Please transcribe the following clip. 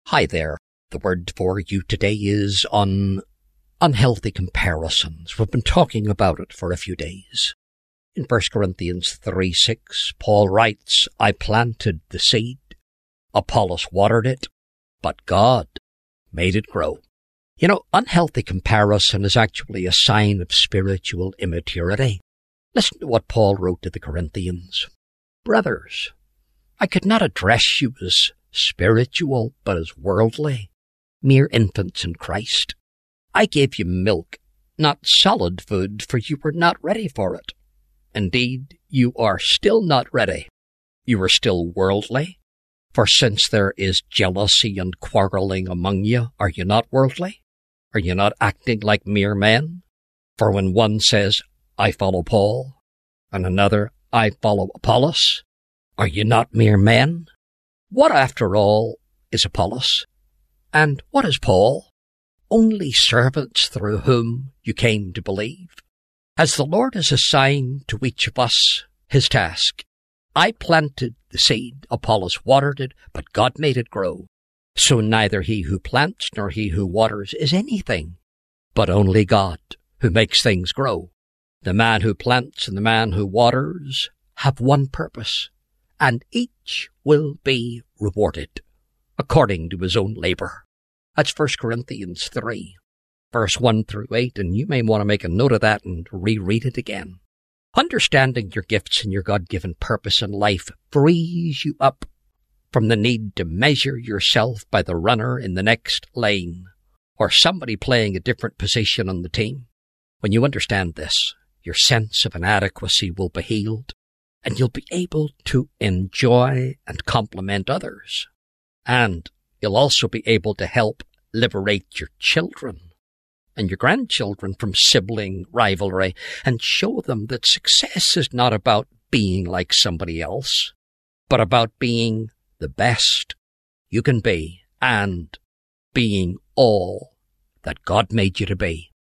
Hi there. The word for you today is on unhealthy comparisons. We've been talking about it for a few days. In 1 Corinthians 3:6, Paul writes, I planted the seed, Apollos watered it, but God made it grow. You know, unhealthy comparison is actually a sign of spiritual immaturity. Listen to what Paul wrote to the Corinthians. Brothers, I could not address you as spiritual, but as worldly, mere infants in Christ. I gave you milk, not solid food, for you were not ready for it. Indeed, you are still not ready. You are still worldly. For since there is jealousy and quarreling among you, are you not worldly? Are you not acting like mere men? For when one says, I follow Paul, and another, I follow Apollos, are you not mere men? What, after all, is Apollos? And what is Paul? Only servants through whom you came to believe. As the Lord has assigned to each of us his task, I planted the seed, Apollos watered it, but God made it grow. So neither he who plants nor he who waters is anything, but only God who makes things grow. The man who plants and the man who waters have one purpose, and each will be rewarded according to his own labor. That's 1 Corinthians 3, verse 1 through 8, and you may want to make a note of that and reread it again. Understanding your gifts and your God-given purpose in life frees you up from the need to measure yourself by the runner in the next lane or somebody playing a different position on the team. When you understand this, your sense of inadequacy will be healed, and you'll be able to enjoy and compliment others. And you'll also be able to help liberate your children and your grandchildren from sibling rivalry and show them that success is not about being like somebody else, but about being the best you can be and being all that God made you to be.